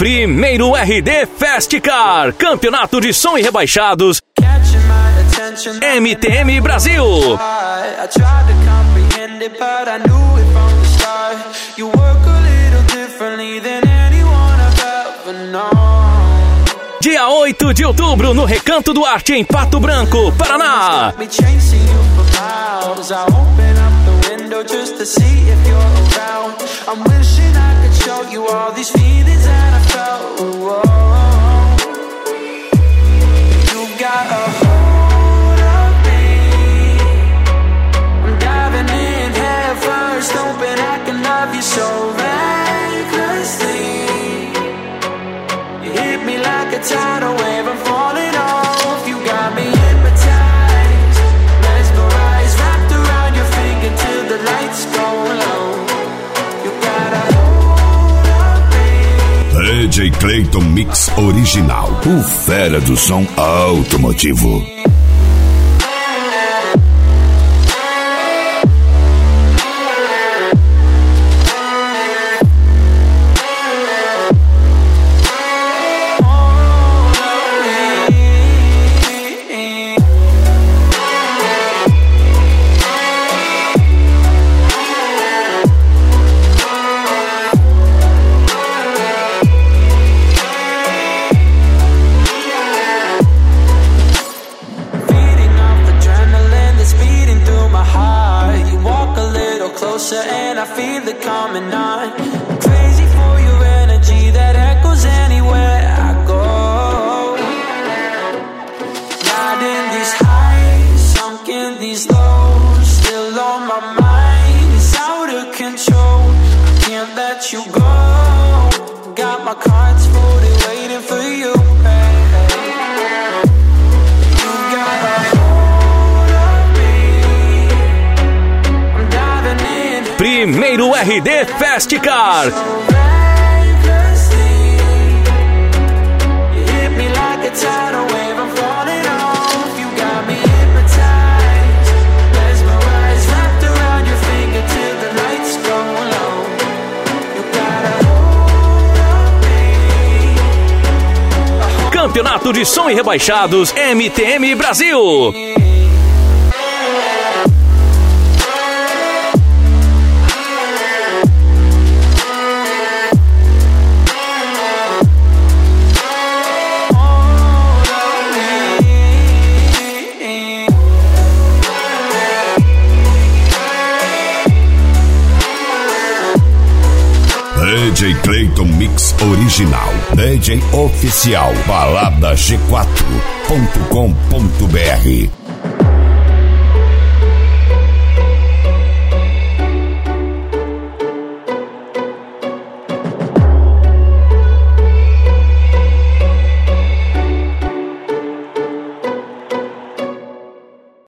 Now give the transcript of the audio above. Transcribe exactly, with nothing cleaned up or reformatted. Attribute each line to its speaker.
Speaker 1: Primeiro R D Festcar, Campeonato de Som e Rebaixados, M T M Brasil. Dia oito de outubro, no Recanto do Arte, em Pato Branco, Paraná. Just to see if you're around. I'm wishing I could show you all these feelings that I felt. Whoa. You got a hold of me. I'm diving in head first, hoping I can love you so recklessly. You hit me like a tidal wave, I'm falling off. You got me hypnotized, mesmerized, wrapped around your finger till the lights go low. You got a hold of me.
Speaker 2: D J Clayton Mix Original, o fera do som automotivo.
Speaker 3: And I feel it coming on. I'm crazy for your energy that echoes anywhere I go. Riding these highs, sunk in these lows, still on my mind, it's out of control. I can't let you go. Got my cards folded, waiting for you.
Speaker 1: Primeiro R D Festcar. Campeonato de Som e Rebaixados, M T M Brasil.
Speaker 2: D J Clayton Mix Original, D J Oficial, balada g quatro ponto com ponto br.